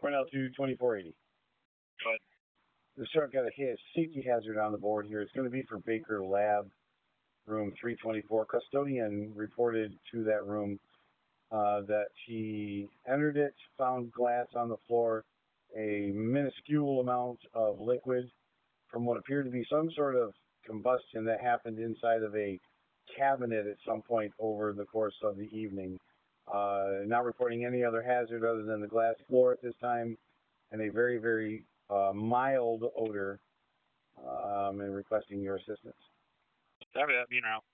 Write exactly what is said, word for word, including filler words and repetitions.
Cornell to twenty-four eighty. Go ahead. The sir got a hit, safety hazard on the board here. It's going to be for Baker Lab, room three twenty-four. Custodian reported to that room uh, that she entered it, found glass on the floor, a minuscule amount of liquid from what appeared to be some sort of combustion that happened inside of a cabinet at some point over the course of the evening. Uh, not reporting any other hazard other than the glass floor at this time and a very, very uh, mild odor um, and requesting your assistance. Copy that. Being around.